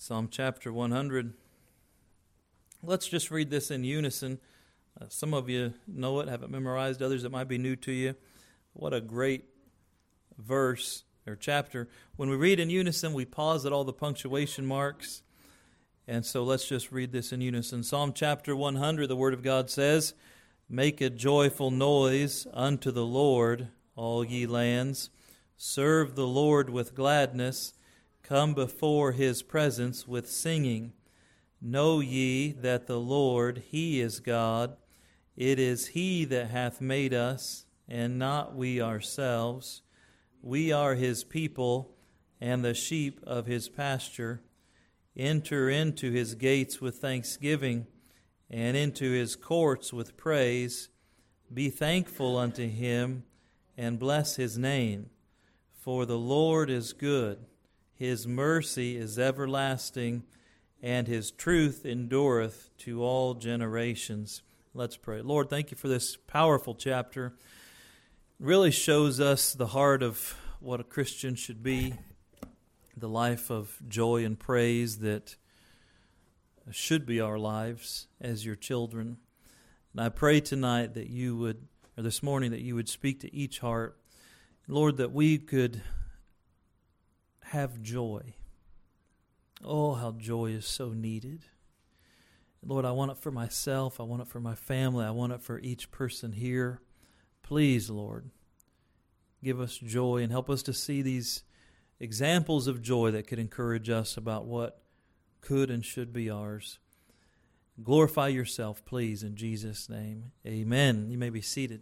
Psalm chapter 100. Let's just read this in unison. Some of you know it, have it memorized. Others, it might be new to you. What a great verse or chapter. When we read in unison, we pause at all the punctuation marks. And so let's just read this in unison. Psalm chapter 100, the Word of God says, "Make a joyful noise unto the Lord, all ye lands. Serve the Lord with gladness. Come before His presence with singing. Know ye that the Lord, He is God. It is He that hath made us, and not we ourselves. We are His people, and the sheep of His pasture. Enter into His gates with thanksgiving, and into His courts with praise. Be thankful unto Him, and bless His name. For the Lord is good. His mercy is everlasting, and His truth endureth to all generations." Let's pray. Lord, thank you for this powerful chapter. It really shows us the heart of what a Christian should be, the life of joy and praise that should be our lives as your children. And I pray tonight that you would, or this morning, that you would speak to each heart. Lord, that we could have joy. Oh, how joy is so needed. Lord, I want it for myself. I want it for my family. I want it for each person here. Please, Lord, give us joy and help us to see these examples of joy that could encourage us about what could and should be ours. Glorify yourself, please, in Jesus' name. Amen. You may be seated.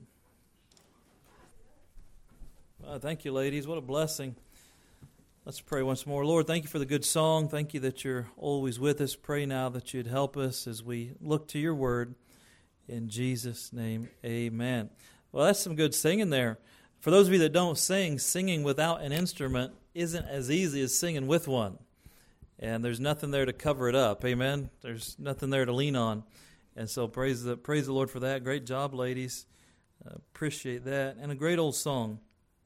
Thank you, ladies. What a blessing. Let's pray once more. Lord, thank you for the good song. Thank you that you're always with us. Pray now that you'd help us as we look to your word. In Jesus' name, amen. Well, that's some good singing there. For those of you that don't sing, singing without an instrument isn't as easy as singing with one. And there's nothing there to cover it up. Amen? There's nothing there to lean on. And so praise the Lord for that. Great job, ladies. Appreciate that. And a great old song,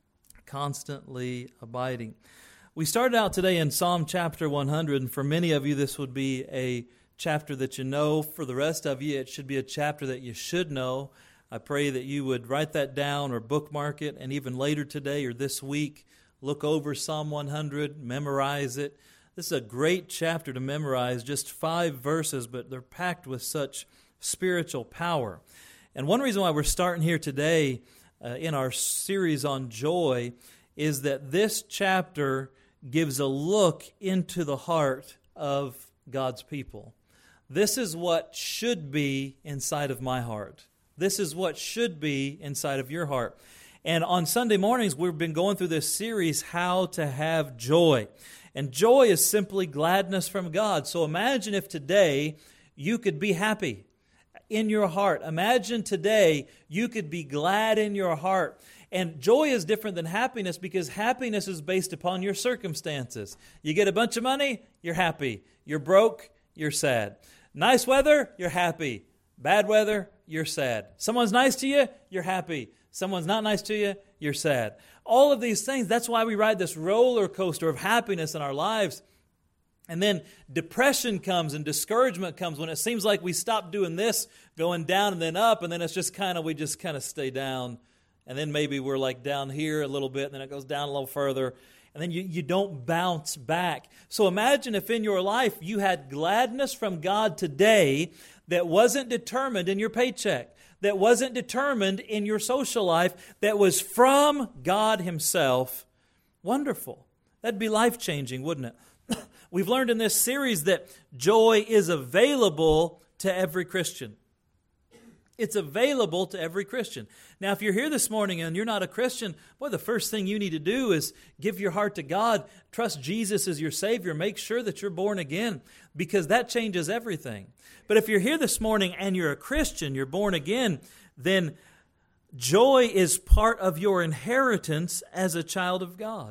Constantly Abiding. We started out today in Psalm chapter 100, and for many of you this would be a chapter that you know. For the rest of you, it should be a chapter that you should know. I pray that you would write that down or bookmark it, and even later today or this week, look over Psalm 100, memorize it. This is a great chapter to memorize, just 5 verses, but they're packed with such spiritual power. And one reason why we're starting here today in our series on joy is that this chapter gives a look into the heart of God's people. This is what should be inside of my heart. This is what should be inside of your heart. And on Sunday mornings, we've been going through this series, How to Have Joy. And joy is simply gladness from God. So imagine if today you could be happy in your heart. Imagine today you could be glad in your heart. And joy is different than happiness because happiness is based upon your circumstances. You get a bunch of money, you're happy. You're broke, you're sad. Nice weather, you're happy. Bad weather, you're sad. Someone's nice to you, you're happy. Someone's not nice to you, you're sad. All of these things, that's why we ride this roller coaster of happiness in our lives. And then depression comes and discouragement comes when it seems like we stop doing this, going down and then up, and then it's just we just stay down. And then maybe we're like down here a little bit, and then it goes down a little further. And then you don't bounce back. So imagine if in your life you had gladness from God today that wasn't determined in your paycheck, that wasn't determined in your social life, that was from God Himself. Wonderful. That'd be life-changing, wouldn't it? We've learned in this series that joy is available to every Christian. It's available to every Christian. Now, if you're here this morning and you're not a Christian, boy, the first thing you need to do is give your heart to God, trust Jesus as your Savior, make sure that you're born again, because that changes everything. But if you're here this morning and you're a Christian, you're born again, then joy is part of your inheritance as a child of God.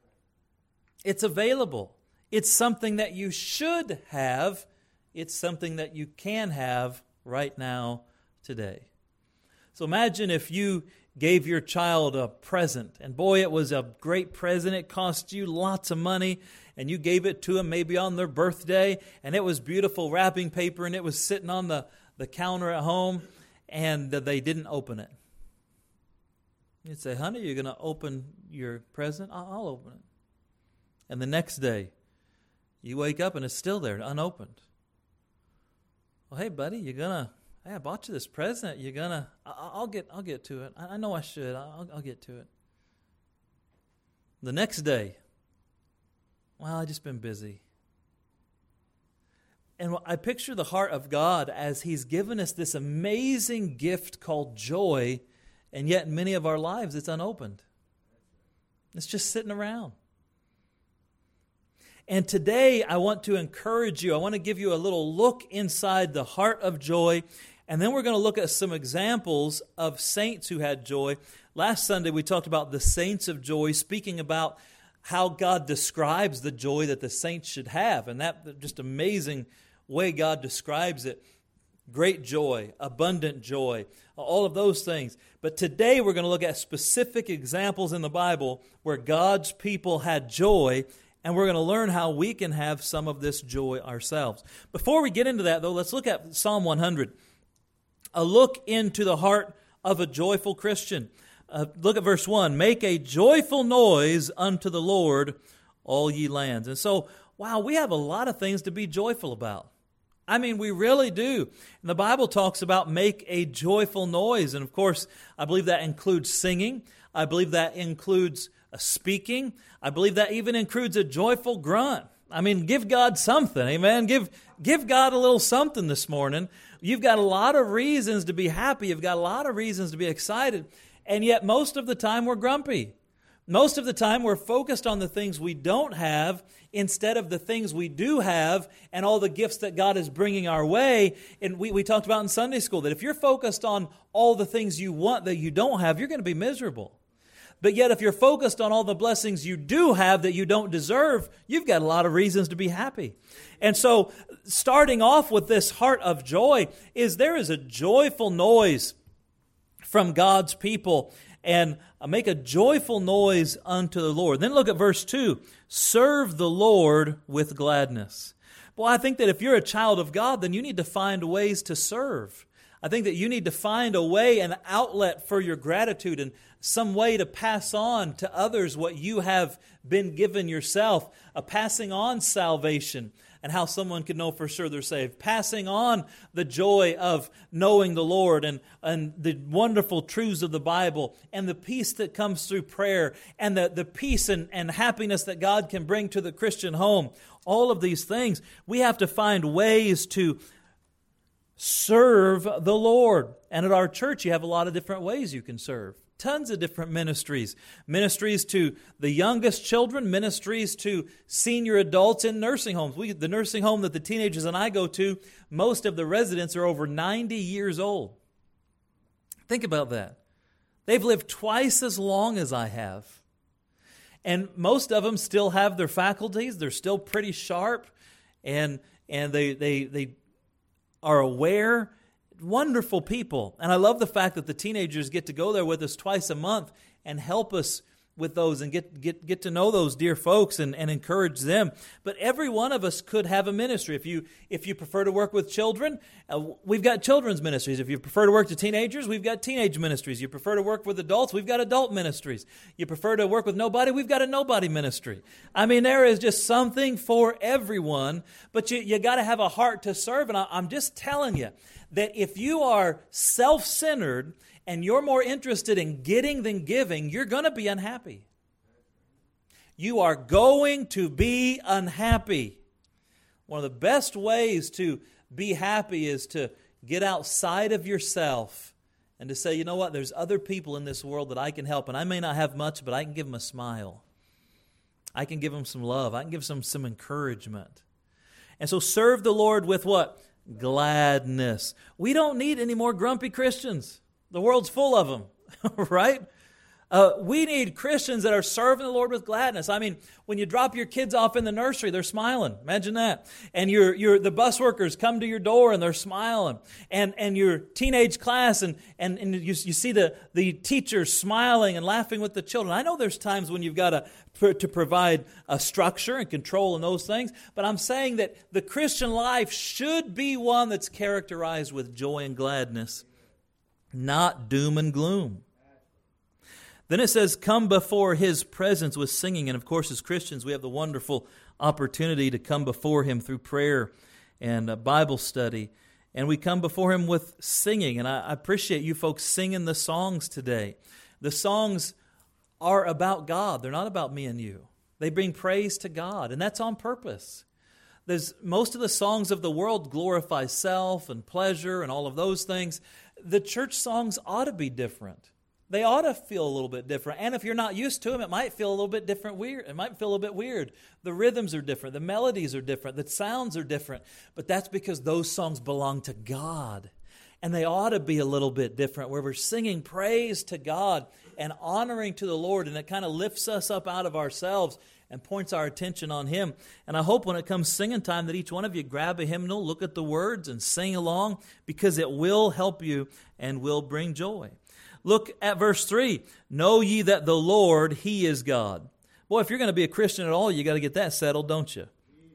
It's available. It's something that you should have. It's something that you can have right now, today. So imagine if you gave your child a present. And boy, it was a great present. It cost you lots of money. And you gave it to them maybe on their birthday. And it was beautiful wrapping paper. And it was sitting on the counter at home. And they didn't open it. You'd say, honey, you're going to open your present? I'll open it. And the next day, you wake up and it's still there, unopened. Well, hey, buddy, I bought you this present. I'll get to it. I know I should. I'll get to it. The next day, well, I've just been busy. And I picture the heart of God as He's given us this amazing gift called joy, and yet in many of our lives it's unopened. It's just sitting around. And today I want to encourage you. I want to give you a little look inside the heart of joy. And then we're going to look at some examples of saints who had joy. Last Sunday we talked about the saints of joy, speaking about how God describes the joy that the saints should have. And that just amazing way God describes it. Great joy, abundant joy, all of those things. But today we're going to look at specific examples in the Bible where God's people had joy. And we're going to learn how we can have some of this joy ourselves. Before we get into that, though, let's look at Psalm 100. A look into the heart of a joyful Christian. Look at verse 1. Make a joyful noise unto the Lord, all ye lands. And so, wow, we have a lot of things to be joyful about. I mean, we really do. And the Bible talks about make a joyful noise. And of course, I believe that includes singing. I believe that includes speaking. I believe that even includes a joyful grunt. I mean, give God something, amen? Give God a little something this morning. You've got a lot of reasons to be happy. You've got a lot of reasons to be excited. And yet most of the time we're grumpy. Most of the time we're focused on the things we don't have instead of the things we do have and all the gifts that God is bringing our way. And we talked about in Sunday school that if you're focused on all the things you want that you don't have, you're going to be miserable. But yet if you're focused on all the blessings you do have that you don't deserve, you've got a lot of reasons to be happy. And so starting off with this heart of joy is there is a joyful noise from God's people, and make a joyful noise unto the Lord. Then look at verse 2. Serve the Lord with gladness. Well, I think that if you're a child of God, then you need to find ways to serve. I think that you need to find a way, an outlet for your gratitude and some way to pass on to others what you have been given yourself. A passing on salvation and how someone can know for sure they're saved. Passing on the joy of knowing the Lord and the wonderful truths of the Bible and the peace that comes through prayer and the peace and happiness that God can bring to the Christian home. All of these things, we have to find ways to serve the Lord. And at our church, you have a lot of different ways you can serve. Tons of different ministries. Ministries to the youngest children, ministries to senior adults in nursing homes. The nursing home that the teenagers and I go to, most of the residents are over 90 years old. Think about that. They've lived twice as long as I have. And most of them still have their faculties. They're still pretty sharp. And they are aware. Wonderful people. And I love the fact that the teenagers get to go there with us twice a month and help us with those and get to know those dear folks and encourage them. But every one of us could have a ministry. If you prefer to work with children, we've got children's ministries. If you prefer to work with teenagers, we've got teenage ministries. You prefer to work with adults, we've got adult ministries. You prefer to work with nobody, we've got a nobody ministry. I mean, there is just something for everyone, but you got to have a heart to serve. And I'm just telling you that if you are self-centered and you're more interested in getting than giving, you're going to be unhappy. You are going to be unhappy. One of the best ways to be happy is to get outside of yourself and to say, you know what, there's other people in this world that I can help, and I may not have much, but I can give them a smile. I can give them some love. I can give them some encouragement. And so serve the Lord with what? Gladness. We don't need any more grumpy Christians. The world's full of them, right? We need Christians that are serving the Lord with gladness. I mean, when you drop your kids off in the nursery, they're smiling. Imagine that. And the bus workers come to your door and they're smiling. And your teenage class and you see the teachers smiling and laughing with the children. I know there's times when you've got to provide a structure and control and those things, but I'm saying that the Christian life should be one that's characterized with joy and gladness, not doom and gloom. Then it says, come before His presence with singing. And of course, as Christians, we have the wonderful opportunity to come before Him through prayer and Bible study. And we come before Him with singing. And I appreciate you folks singing the songs today. The songs are about God. They're not about me and you. They bring praise to God, and that's on purpose. Most of the songs of the world glorify self and pleasure and all of those things. The church songs ought to be different. They ought to feel a little bit different. And if you're not used to them, it might feel a little bit different, weird. It might feel a little bit weird. The rhythms are different. The melodies are different. The sounds are different. But that's because those songs belong to God. And they ought to be a little bit different, where we're singing praise to God and honoring to the Lord. And it kind of lifts us up out of ourselves and points our attention on Him. And I hope when it comes singing time that each one of you grab a hymnal, look at the words, and sing along, because it will help you and will bring joy. Look at verse 3. Know ye that the Lord, He is God. Boy, if you're going to be a Christian at all, you got to get that settled, don't you?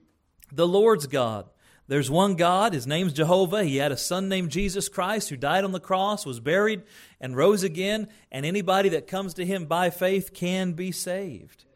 The Lord's God. There's one God. His name's Jehovah. He had a son named Jesus Christ who died on the cross, was buried, and rose again. And anybody that comes to Him by faith can be saved.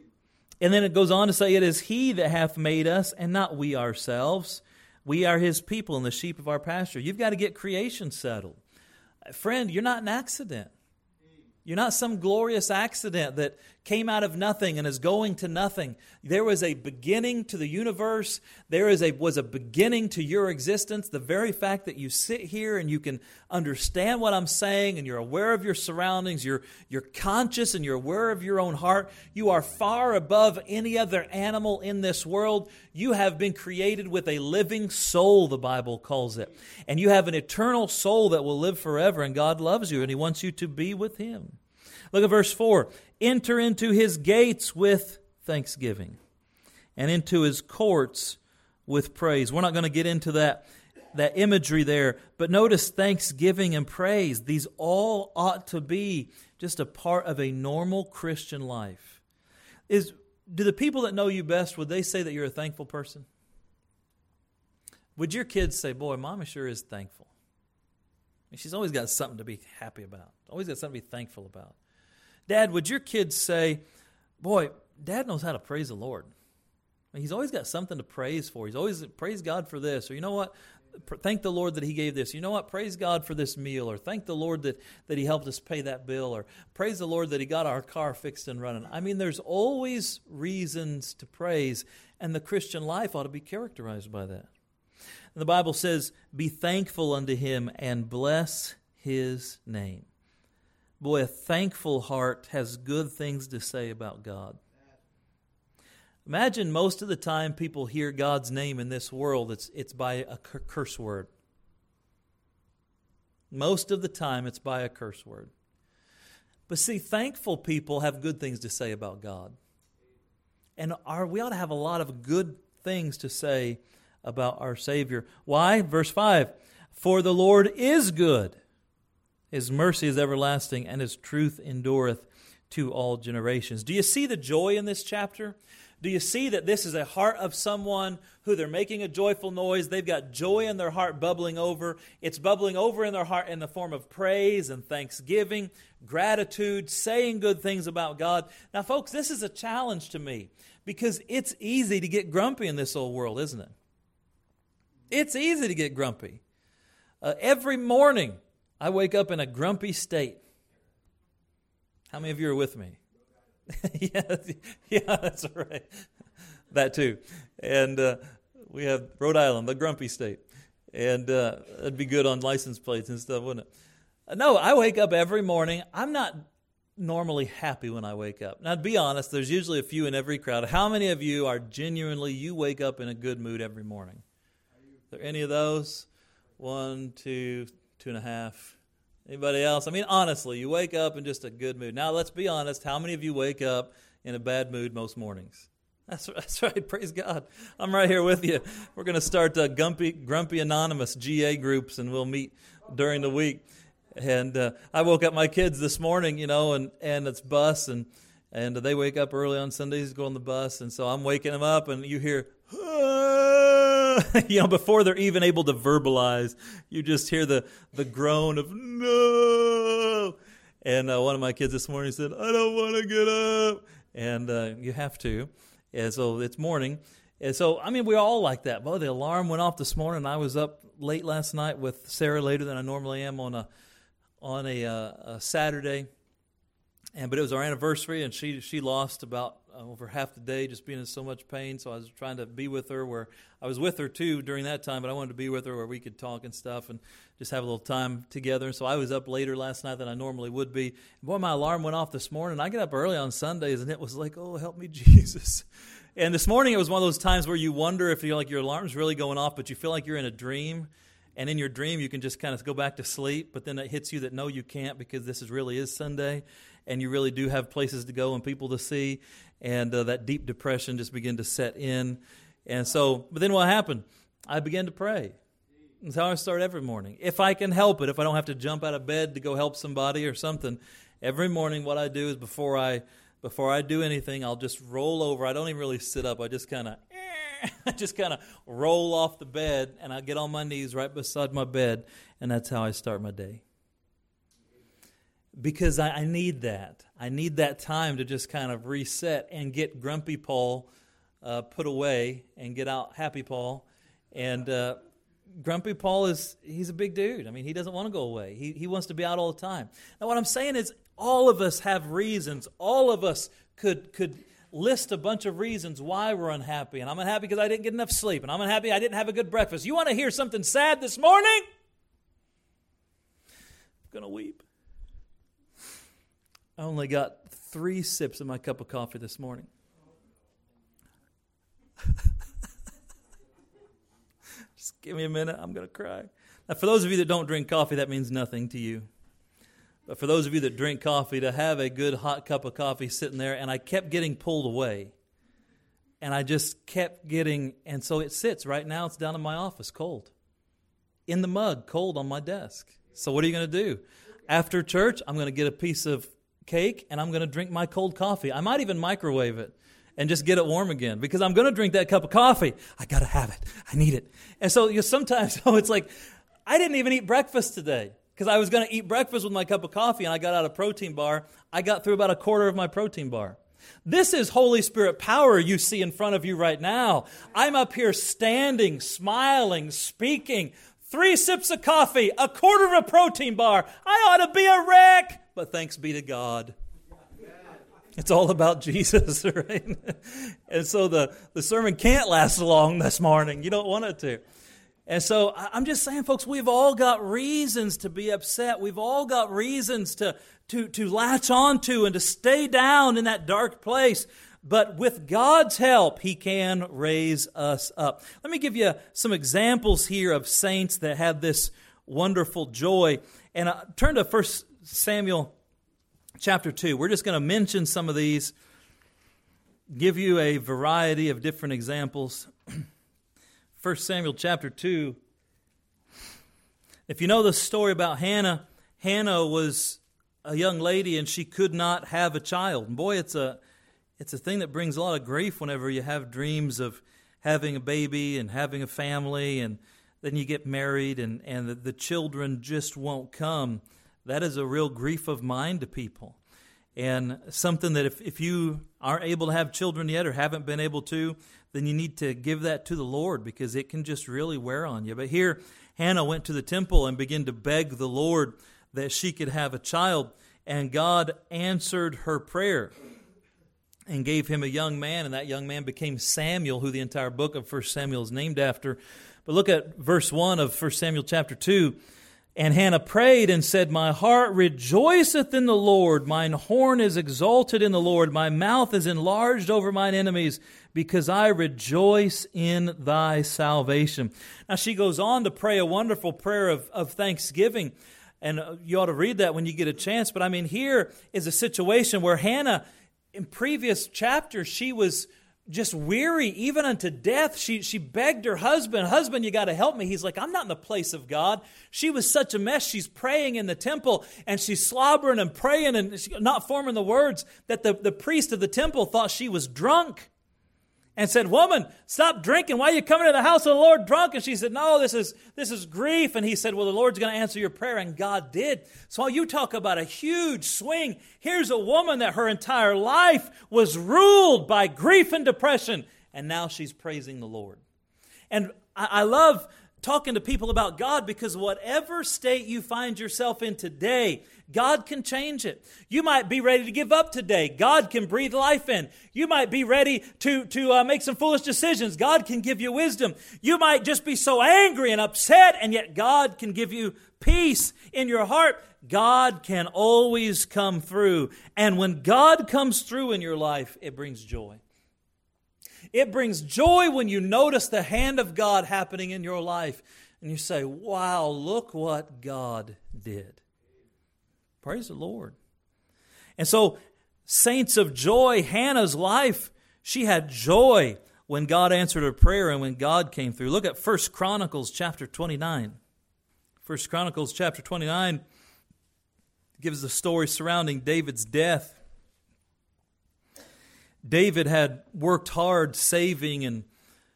And then it goes on to say, it is He that hath made us, and not we ourselves. We are His people and the sheep of our pasture. You've got to get creation settled. Friend, you're not an accident. You're not some glorious accident that came out of nothing and is going to nothing. There was a beginning to the universe. There was a beginning to your existence. The very fact that you sit here and you can understand what I'm saying and you're aware of your surroundings, you're conscious and you're aware of your own heart. You are far above any other animal in this world. You have been created with a living soul, the Bible calls it. And you have an eternal soul that will live forever, and God loves you and He wants you to be with Him. Look at verse 4. Enter into His gates with thanksgiving and into His courts with praise. We're not going to get into that imagery there, but notice thanksgiving and praise. These all ought to be just a part of a normal Christian life. Do the people that know you best, would they say that you're a thankful person? Would your kids say, boy, Mama sure is thankful? I mean, she's always got something to be happy about. Always got something to be thankful about. Dad, would your kids say, boy, Dad knows how to praise the Lord. I mean, he's always got something to praise for. He's always, praise God for this. Or you know what? Thank the Lord that He gave this. You know what? Praise God for this meal. Or thank the Lord that He helped us pay that bill. Or praise the Lord that He got our car fixed and running. I mean, there's always reasons to praise. And the Christian life ought to be characterized by that. And the Bible says, be thankful unto Him and bless His name. Boy, a thankful heart has good things to say about God. Imagine most of the time people hear God's name in this world, it's by a curse word. Most of the time it's by a curse word. But see, thankful people have good things to say about God. And we ought to have a lot of good things to say about our Savior. Why? Verse 5, for the Lord is good. His mercy is everlasting, and His truth endureth to all generations. Do you see the joy in this chapter? Do you see that this is a heart of someone who they're making a joyful noise? They've got joy in their heart bubbling over. It's bubbling over in their heart in the form of praise and thanksgiving, gratitude, saying good things about God. Now, folks, this is a challenge to me because it's easy to get grumpy in this old world, isn't it? It's easy to get grumpy. Every morning, I wake up in a grumpy state. How many of you are with me? yeah, that's right. That too. And we have Rhode Island, the grumpy state. And it'd be good on license plates and stuff, wouldn't it? No, I wake up every morning. I'm not normally happy when I wake up. Now, to be honest, there's usually a few in every crowd. How many of you are genuinely, you wake up in a good mood every morning? Are there any of those? 1, 2, 2.5. Anybody else? I mean, honestly, you wake up in just a good mood. Now, let's be honest. How many of you wake up in a bad mood most mornings? That's right. Praise God. I'm right here with you. We're going to start Grumpy Anonymous GA groups, and we'll meet during the week. And I woke up my kids this morning, and it's bus, and they wake up early on Sundays to go on the bus, and so I'm waking them up, and you hear, before they're even able to verbalize, you just hear the groan of no. And one of my kids this morning said, I don't want to get up. And you have to. And so it's morning. And so, we're all like that. Well, the alarm went off this morning. I was up late last night with Sarah later than I normally am on a Saturday. But it was our anniversary, and she lost about over half the day just being in so much pain. So I was trying to be with her where I was with her too during that time, but I wanted to be with her where we could talk and stuff and just have a little time together. So I was up later last night than I normally would be. Boy, my alarm went off this morning. I get up early on Sundays, and it was like, oh, help me, Jesus. And this morning it was one of those times where you wonder if you're like your alarm's really going off, but you feel like you're in a dream. And in your dream, you can just kind of go back to sleep, but then it hits you that no, you can't, because this really is Sunday, and you really do have places to go and people to see, and that deep depression just began to set in. And so, but then what happened? I began to pray. That's how I start every morning. If I can help it, if I don't have to jump out of bed to go help somebody or something, every morning what I do is before I do anything, I'll just roll over. I don't even really sit up. I just kind of roll off the bed, and I get on my knees right beside my bed, and that's how I start my day. Because I need that. I need that time to just kind of reset and get Grumpy Paul put away and get out Happy Paul. And Grumpy Paul he's a big dude. He doesn't want to go away. He wants to be out all the time. Now what I'm saying is all of us have reasons. All of us could list a bunch of reasons why we're unhappy. And I'm unhappy because I didn't get enough sleep. And I'm unhappy I didn't have a good breakfast. You want to hear something sad this morning? I'm going to weep. I only got 3 sips of my cup of coffee this morning. Just give me a minute. I'm going to cry. Now, for those of you that don't drink coffee, that means nothing to you. But for those of you that drink coffee, to have a good hot cup of coffee sitting there, and I kept getting pulled away. And I just kept getting, and so it sits right now. It's down in my office, cold. In the mug, cold on my desk. So what are you going to do? After church, I'm going to get a piece of cake, and I'm going to drink my cold coffee. I might even microwave it and just get it warm again, because I'm going to drink that cup of coffee. I got to have it. I need it. And so sometimes it's like, I didn't even eat breakfast today because I was going to eat breakfast with my cup of coffee, and I got out a protein bar. I got through about a quarter of my protein bar. This is Holy Spirit power you see in front of you right now. I'm up here standing, smiling, speaking, 3 sips of coffee, a quarter of a protein bar. I ought to be a wreck. But thanks be to God. It's all about Jesus, right? And so the sermon can't last long this morning. You don't want it to. And so I'm just saying, folks, we've all got reasons to be upset. We've all got reasons to latch onto and to stay down in that dark place. But with God's help, He can raise us up. Let me give you some examples here of saints that had this wonderful joy. And turn to 1 Samuel chapter 2. We're just going to mention some of these, give you a variety of different examples. 1 Samuel chapter 2. If you know the story about Hannah, Hannah was a young lady and she could not have a child. And boy, it's a thing that brings a lot of grief whenever you have dreams of having a baby and having a family, and then you get married and the children just won't come. That is a real grief of mind to people. And something that if you aren't able to have children yet or haven't been able to, then you need to give that to the Lord, because it can just really wear on you. But here, Hannah went to the temple and began to beg the Lord that she could have a child. And God answered her prayer and gave him a young man. And that young man became Samuel, who the entire book of 1 Samuel is named after. But look at verse 1 of 1 Samuel chapter 2. And Hannah prayed and said, My heart rejoiceth in the Lord. Mine horn is exalted in the Lord. My mouth is enlarged over mine enemies, because I rejoice in thy salvation. Now she goes on to pray a wonderful prayer of thanksgiving. And you ought to read that when you get a chance. But I mean, here is a situation where Hannah, in previous chapters, she was just weary, even unto death. She begged her husband, you got to help me. He's like, I'm not in the place of God. She was such a mess. She's praying in the temple, and she's slobbering and praying and not forming the words that the priest of the temple thought she was drunk. And said, woman, stop drinking. Why are you coming to the house of the Lord drunk? And she said, no, this is grief. And he said, well, the Lord's going to answer your prayer. And God did. So while you talk about a huge swing, here's a woman that her entire life was ruled by grief and depression. And now she's praising the Lord. And I love talking to people about God, because whatever state you find yourself in today, God can change it. You might be ready to give up today. God can breathe life in. You might be ready to make some foolish decisions. God can give you wisdom. You might just be so angry and upset, and yet God can give you peace in your heart. God can always come through. And when God comes through in your life, it brings joy. It brings joy when you notice the hand of God happening in your life. And you say, wow, look what God did. Praise the Lord. And so, saints of joy, Hannah's life, she had joy when God answered her prayer and when God came through. Look at 1 Chronicles chapter 29. 1 Chronicles chapter 29 gives the story surrounding David's death. David had worked hard saving and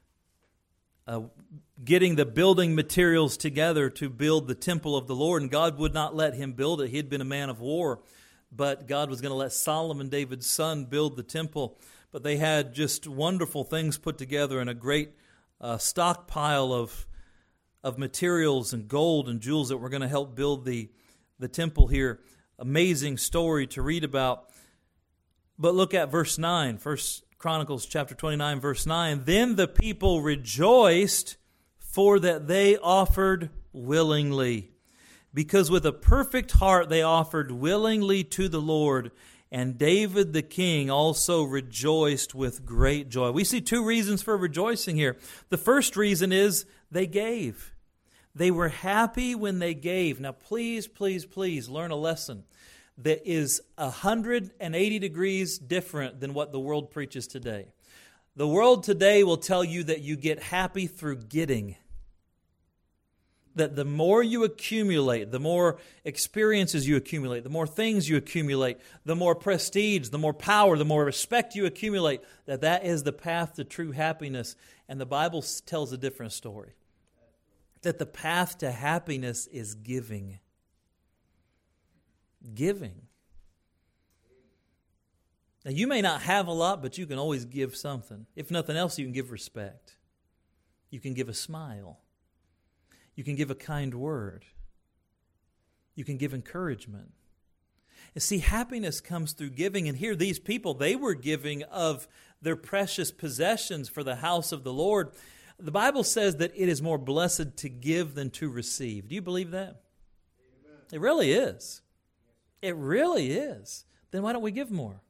getting the building materials together to build the temple of the Lord, and God would not let him build it. He had been a man of war, but God was going to let Solomon, David's son, build the temple. But they had just wonderful things put together and a great stockpile of materials and gold and jewels that were going to help build the temple here. Amazing story to read about. But look at verse 9, 1 Chronicles chapter 29, verse 9. Then the people rejoiced, for that they offered willingly, because with a perfect heart they offered willingly to the Lord. And David the king also rejoiced with great joy. We see two reasons for rejoicing here. The first reason is they gave. They were happy when they gave. Now please, please, please learn a lesson that is 180 degrees different than what the world preaches today. The world today will tell you that you get happy through getting. That the more you accumulate, the more experiences you accumulate, the more things you accumulate, the more prestige, the more power, the more respect you accumulate, that is the path to true happiness. And the Bible tells a different story. That the path to happiness is giving. Giving. Now, you may not have a lot, but you can always give something. If nothing else, you can give respect. You can give a smile. You can give a kind word. You can give encouragement. And see, happiness comes through giving. And here, these people, they were giving of their precious possessions for the house of the Lord. The Bible says that it is more blessed to give than to receive. Do you believe that? Amen. It really is. It really is. Then why don't we give more?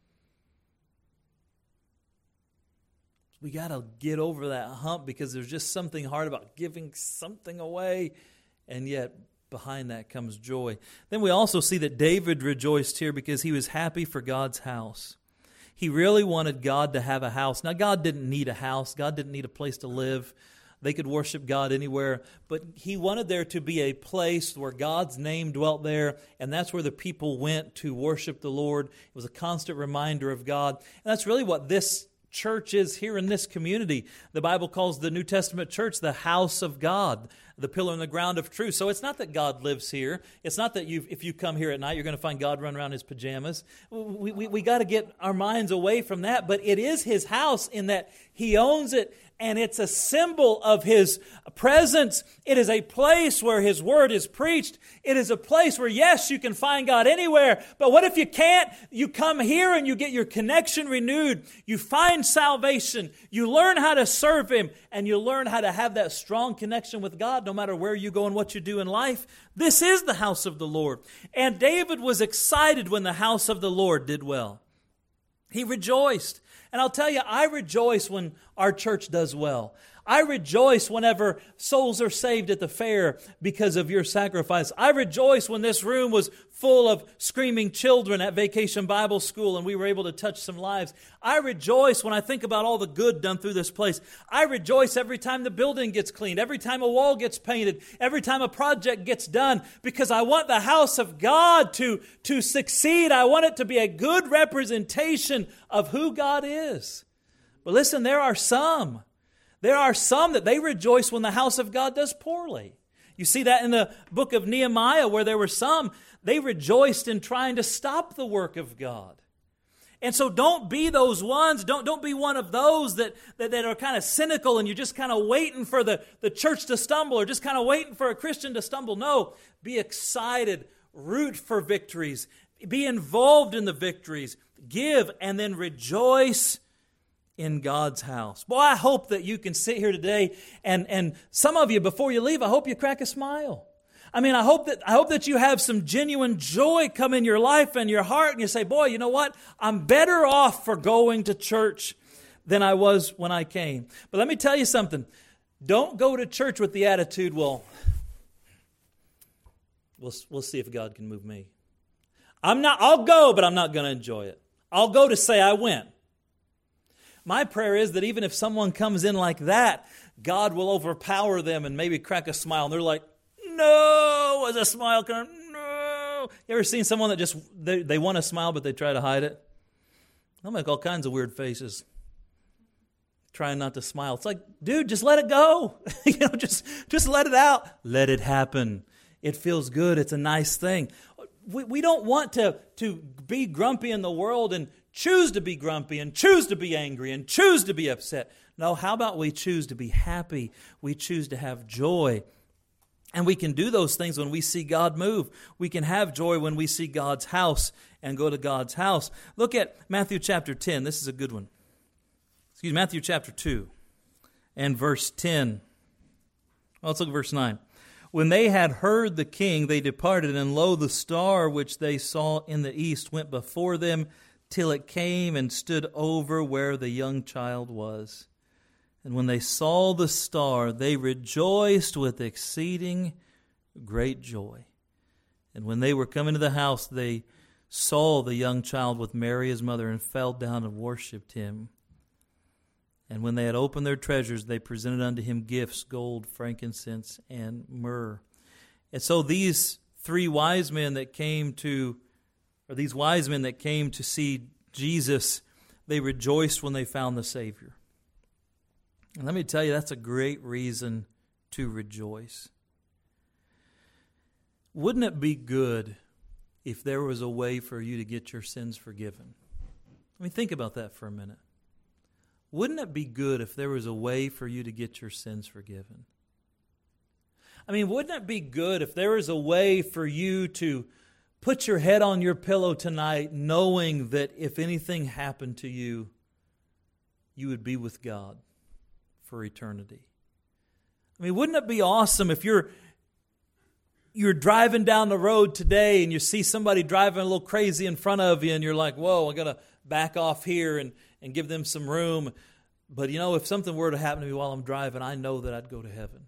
We got to get over that hump, because there's just something hard about giving something away, and yet behind that comes joy. Then we also see that David rejoiced here because he was happy for God's house. He really wanted God to have a house. Now, God didn't need a house. God didn't need a place to live. They could worship God anywhere, but he wanted there to be a place where God's name dwelt there, and that's where the people went to worship the Lord. It was a constant reminder of God, and that's really what this church is here in this community. The Bible calls the New Testament church the house of God, the pillar and the ground of truth. So it's not that God lives here. It's not that if you come here at night, you're going to find God running around in his pajamas. We got to get our minds away from that, but it is his house in that he owns it, and it's a symbol of his presence. It is a place where his word is preached. It is a place where, yes, you can find God anywhere, but what if you can't? You come here and you get your connection renewed. You find salvation. You learn how to serve him, and you learn how to have that strong connection with God no matter where you go and what you do in life. This is the house of the Lord. And David was excited when the house of the Lord did well. He rejoiced. And I'll tell you, I rejoice when our church does well. I rejoice whenever souls are saved at the fair because of your sacrifice. I rejoice when this room was full of screaming children at Vacation Bible School and we were able to touch some lives. I rejoice when I think about all the good done through this place. I rejoice every time the building gets cleaned, every time a wall gets painted, every time a project gets done, because I want the house of God to succeed. I want it to be a good representation of who God is. But listen, there are some that they rejoice when the house of God does poorly. You see that in the book of Nehemiah, where there were some, they rejoiced in trying to stop the work of God. And so don't be those ones, don't be one of those that are kind of cynical and you're just kind of waiting for the church to stumble or just kind of waiting for a Christian to stumble. No, be excited, root for victories, be involved in the victories, give, and then rejoice in God's house. Boy, I hope that you can sit here today and some of you, before you leave, I hope you crack a smile. I mean, I hope that you have some genuine joy come in your life and your heart and you say, boy, you know what? I'm better off for going to church than I was when I came. But let me tell you something. Don't go to church with the attitude, well, we'll see if God can move me. I'll go, but I'm not going to enjoy it. I'll go to say I went. My prayer is that even if someone comes in like that, God will overpower them and maybe crack a smile. And they're like, no, as a smile comes, no. You ever seen someone that just, they want to smile, but they try to hide it? They'll make all kinds of weird faces, trying not to smile. It's like, dude, just let it go. Just let it out. Let it happen. It feels good. It's a nice thing. We don't want to be grumpy in the world and choose to be grumpy and choose to be angry and choose to be upset. No, how about we choose to be happy? We choose to have joy. And we can do those things when we see God move. We can have joy when we see God's house and go to God's house. Look at Matthew chapter 10. This is a good one. Matthew chapter 2 and verse 10. Well, let's look at verse 9. When they had heard the king, they departed, and lo, the star which they saw in the east went before them till it came and stood over where the young child was. And when they saw the star, they rejoiced with exceeding great joy. And when they were come into the house, they saw the young child with Mary his mother, and fell down and worshipped him. And when they had opened their treasures, they presented unto him gifts, gold, frankincense, and myrrh. And so these wise men that came to see Jesus, they rejoiced when they found the Savior. And let me tell you, that's a great reason to rejoice. Wouldn't it be good if there was a way for you to get your sins forgiven? I mean, think about that for a minute. Wouldn't it be good if there was a way for you to get your sins forgiven? I mean, wouldn't it be good if there was a way for you to put your head on your pillow tonight knowing that if anything happened to you, you would be with God for eternity? I mean, wouldn't it be awesome if you're driving down the road today and you see somebody driving a little crazy in front of you and you're like, whoa, I got to back off here and give them some room. But you know, if something were to happen to me while I'm driving, I know that I'd go to heaven.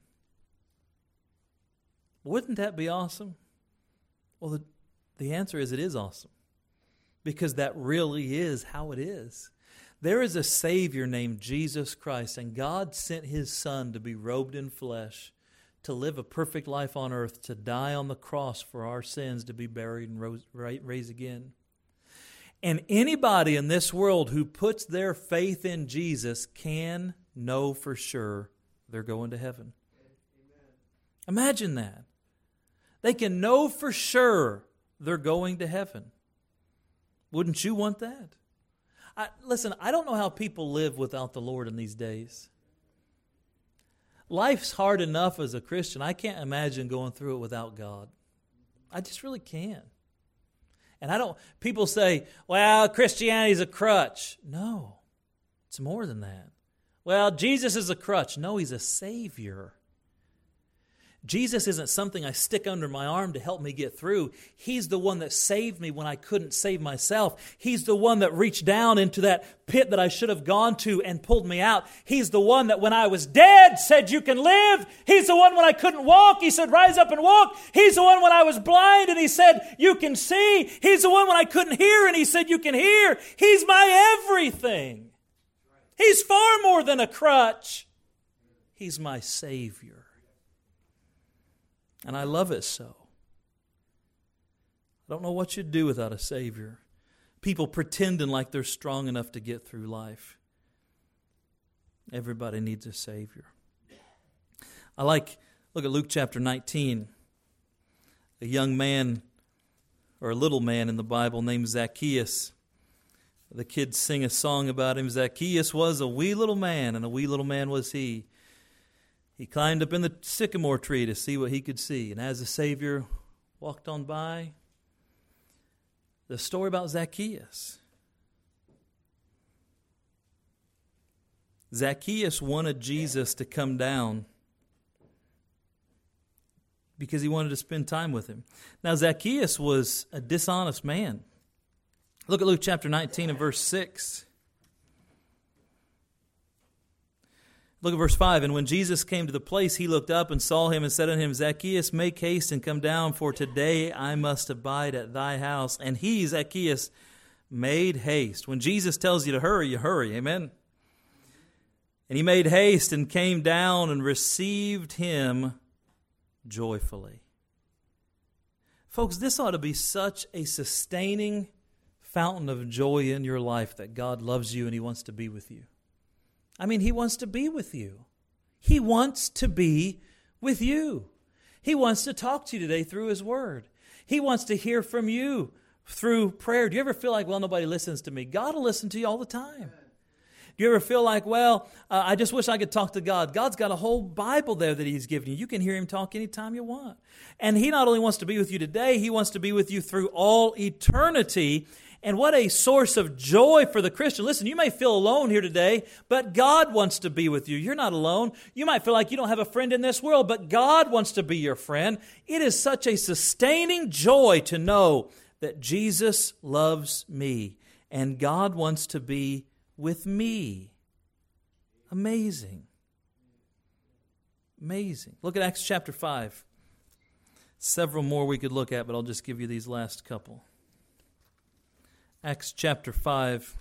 Wouldn't that be awesome? Well, the answer is it is awesome, because that really is how it is. There is a Savior named Jesus Christ, and God sent His Son to be robed in flesh, to live a perfect life on earth, to die on the cross for our sins, to be buried and raised again. And anybody in this world who puts their faith in Jesus can know for sure they're going to heaven. Imagine that. They can know for sure they're going to heaven. Wouldn't you want that? Listen, I don't know how people live without the Lord in these days. Life's hard enough as a Christian. I can't imagine going through it without God. I just really can't. And people say, well, Christianity's a crutch. No, it's more than that. Well, Jesus is a crutch. No, He's a Savior. Jesus isn't something I stick under my arm to help me get through. He's the one that saved me when I couldn't save myself. He's the one that reached down into that pit that I should have gone to and pulled me out. He's the one that when I was dead said, you can live. He's the one when I couldn't walk. He said, rise up and walk. He's the one when I was blind and He said, you can see. He's the one when I couldn't hear and He said, you can hear. He's my everything. He's far more than a crutch. He's my Savior. And I love it so. I don't know what you'd do without a Savior. People pretending like they're strong enough to get through life. Everybody needs a Savior. Look at Luke chapter 19. A young man, or a little man in the Bible named Zacchaeus. The kids sing a song about him. Zacchaeus was a wee little man, and a wee little man was he. He climbed up in the sycamore tree to see what he could see. And as the Savior walked on by, the story about Zacchaeus. Zacchaeus wanted Jesus to come down because he wanted to spend time with Him. Now, Zacchaeus was a dishonest man. Look at Luke chapter 19 and verse 6. Look at verse 5. And when Jesus came to the place, He looked up and saw him and said unto him, Zacchaeus, make haste and come down, for today I must abide at thy house. And he, Zacchaeus, made haste. When Jesus tells you to hurry, you hurry. Amen? And he made haste and came down and received him joyfully. Folks, this ought to be such a sustaining fountain of joy in your life that God loves you and He wants to be with you. I mean, He wants to be with you. He wants to be with you. He wants to talk to you today through His Word. He wants to hear from you through prayer. Do you ever feel like, well, nobody listens to me? God will listen to you all the time. Do you ever feel like, well, I just wish I could talk to God? God's got a whole Bible there that He's given you. You can hear Him talk anytime you want. And He not only wants to be with you today, He wants to be with you through all eternity. And what a source of joy for the Christian. Listen, you may feel alone here today, but God wants to be with you. You're not alone. You might feel like you don't have a friend in this world, but God wants to be your friend. It is such a sustaining joy to know that Jesus loves me and God wants to be with me. Amazing. Amazing. Look at Acts chapter 5. Several more we could look at, but I'll just give you these last couple. Acts chapter 5.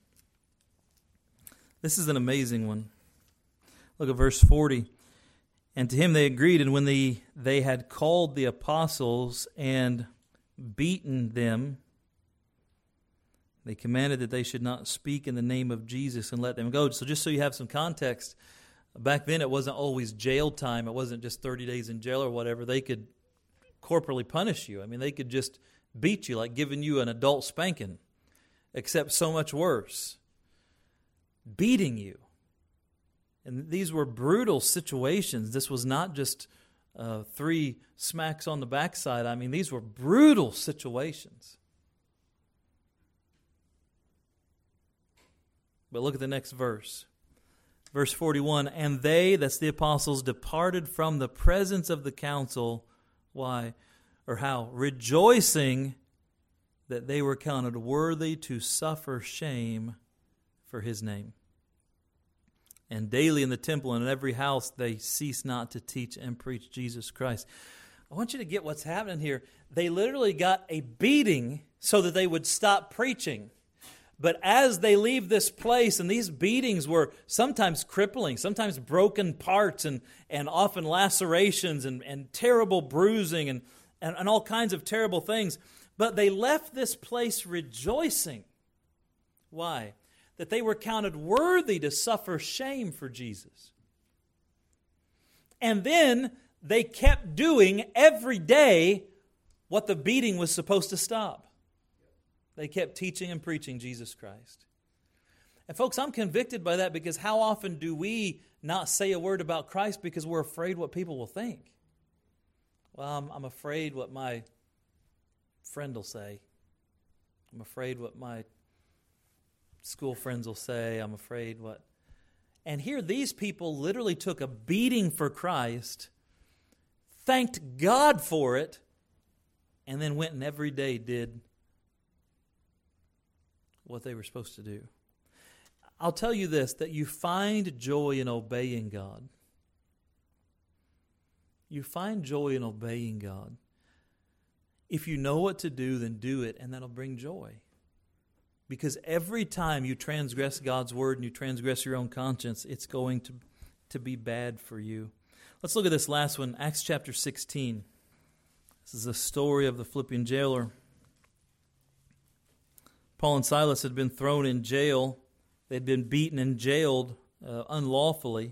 This is an amazing one. Look at verse 40. And to him they agreed, and when they had called the apostles and beaten them, they commanded that they should not speak in the name of Jesus and let them go. So just so you have some context, back then it wasn't always jail time. It wasn't just 30 days in jail or whatever. They could corporally punish you. I mean, they could just beat you, like giving you an adult spanking, except so much worse. Beating you. And these were brutal situations. This was not just 3 smacks on the backside. I mean, these were brutal situations. But look at the next verse. Verse 41, and they, that's the apostles, departed from the presence of the council. Why? Or how? Rejoicing that they were counted worthy to suffer shame for His name. And daily in the temple and in every house they cease not to teach and preach Jesus Christ. I want you to get what's happening here. They literally got a beating so that they would stop preaching. But as they leave this place, and these beatings were sometimes crippling, sometimes broken parts and often lacerations and terrible bruising and all kinds of terrible things. But they left this place rejoicing. Why? That they were counted worthy to suffer shame for Jesus. And then they kept doing every day what the beating was supposed to stop. They kept teaching and preaching Jesus Christ. And folks, I'm convicted by that because how often do we not say a word about Christ because we're afraid what people will think? Well, I'm afraid what my friend will say. I'm afraid what my school friends will say. I'm afraid what... And here these people literally took a beating for Christ, thanked God for it, and then went and every day did what they were supposed to do. I'll tell you this, that you find joy in obeying God. You find joy in obeying God. If you know what to do, then do it, and that'll bring joy. Because every time you transgress God's word and you transgress your own conscience, it's going to be bad for you. Let's look at this last one, Acts chapter 16. This is the story of the Philippian jailer. Paul and Silas had been thrown in jail. They'd been beaten and jailed unlawfully.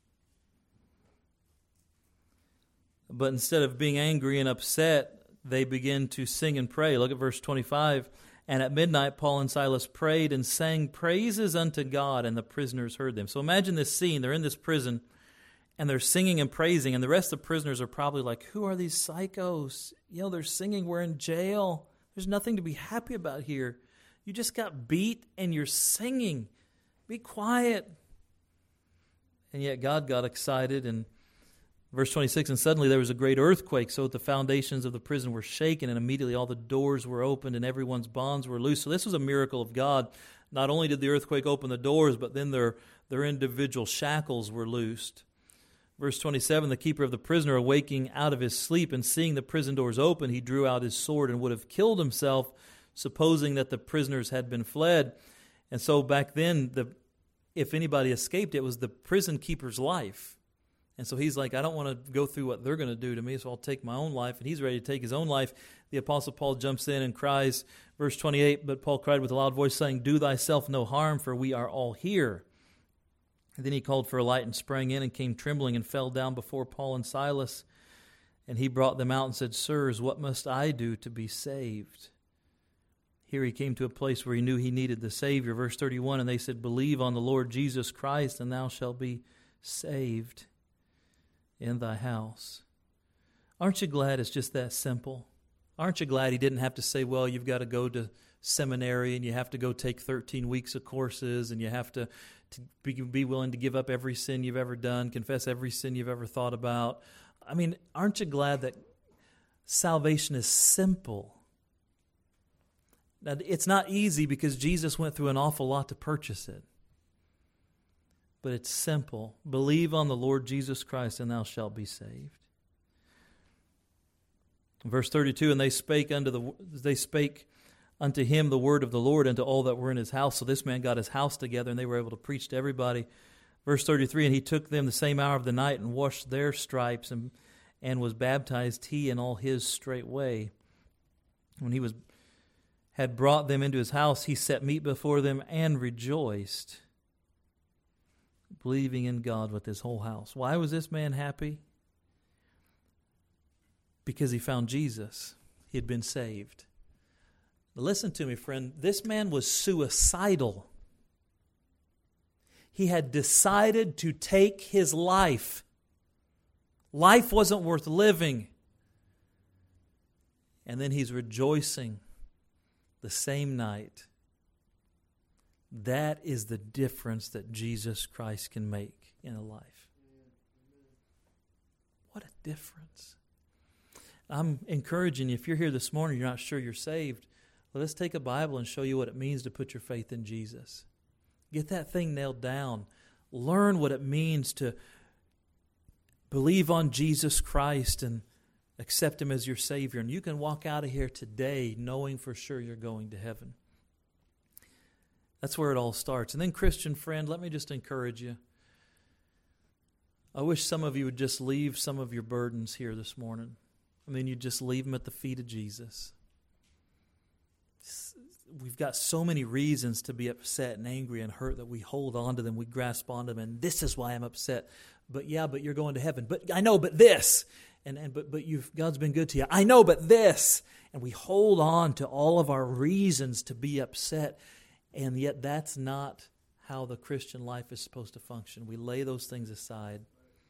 But instead of being angry and upset, they begin to sing and pray. Look at verse 25. And at midnight, Paul and Silas prayed and sang praises unto God, and the prisoners heard them. So imagine this scene. They're in this prison, and they're singing and praising, and the rest of the prisoners are probably like, who are these psychos? You know, they're singing, we're in jail. There's nothing to be happy about here. You just got beat, and you're singing. Be quiet. And yet God got excited, and verse 26, and suddenly there was a great earthquake, so that the foundations of the prison were shaken, and immediately all the doors were opened, and everyone's bonds were loosed. So this was a miracle of God. Not only did the earthquake open the doors, but then their individual shackles were loosed. Verse 27, the keeper of the prisoner, awaking out of his sleep and seeing the prison doors open, he drew out his sword and would have killed himself, supposing that the prisoners had been fled. And so back then, if anybody escaped, it was the prison keeper's life. And so he's like, I don't want to go through what they're going to do to me, so I'll take my own life. And he's ready to take his own life. The Apostle Paul jumps in and cries, verse 28, but Paul cried with a loud voice, saying, do thyself no harm, for we are all here. And then he called for a light and sprang in and came trembling and fell down before Paul and Silas. And he brought them out and said, sirs, what must I do to be saved? Here he came to a place where he knew he needed the Savior. Verse 31, and they said, believe on the Lord Jesus Christ, and thou shalt be saved in thy house. Aren't you glad it's just that simple? Aren't you glad he didn't have to say, well, you've got to go to seminary and you have to go take 13 weeks of courses and you have to be willing to give up every sin you've ever done, confess every sin you've ever thought about. I mean, aren't you glad that salvation is simple? Now, it's not easy because Jesus went through an awful lot to purchase it. But it's simple. Believe on the Lord Jesus Christ, and thou shalt be saved. Verse 32, and they spake unto him the word of the Lord, and to all that were in his house. So this man got his house together, and they were able to preach to everybody. Verse 33, and he took them the same hour of the night, and washed their stripes, and was baptized, he and all his straightway. When he had brought them into his house, he set meat before them, and rejoiced, believing in God with his whole house. Why was this man happy? Because he found Jesus. He had been saved. But listen to me, friend. This man was suicidal. He had decided to take his life. Life wasn't worth living. And then he's rejoicing the same night. That is the difference that Jesus Christ can make in a life. What a difference. I'm encouraging you, if you're here this morning, you're not sure you're saved, let us take a Bible and show you what it means to put your faith in Jesus. Get that thing nailed down. Learn what it means to believe on Jesus Christ and accept Him as your Savior. And you can walk out of here today knowing for sure you're going to heaven. That's where it all starts. And then, Christian friend, let me just encourage you. I wish some of you would just leave some of your burdens here this morning. I mean, you just leave them at the feet of Jesus. We've got so many reasons to be upset and angry and hurt that we hold on to them, we grasp onto them, and this is why I'm upset. But you're going to heaven. But I know, but this. But God's been good to you. I know, but this. And we hold on to all of our reasons to be upset. And yet that's not how the Christian life is supposed to function. We lay those things aside.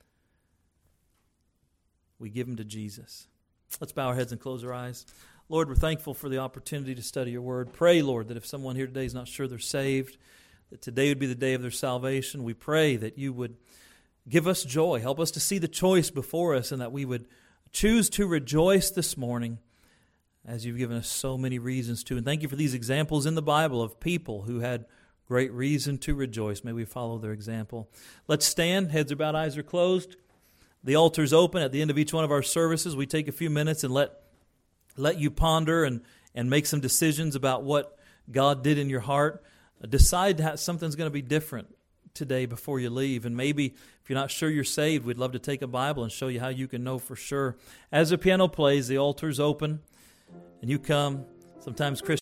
We give them to Jesus. Let's bow our heads and close our eyes. Lord, we're thankful for the opportunity to study your word. Pray, Lord, that if someone here today is not sure they're saved, that today would be the day of their salvation. We pray that you would give us joy. Help us to see the choice before us and that we would choose to rejoice this morning as you've given us so many reasons to. And thank you for these examples in the Bible of people who had great reason to rejoice. May we follow their example. Let's stand. Heads are bowed, eyes are closed. The altar's open. At the end of each one of our services, we take a few minutes and let you ponder and make some decisions about what God did in your heart. Decide that something's going to be different today before you leave. And maybe if you're not sure you're saved, we'd love to take a Bible and show you how you can know for sure. As the piano plays, the altar's open, and you come. Sometimes Christians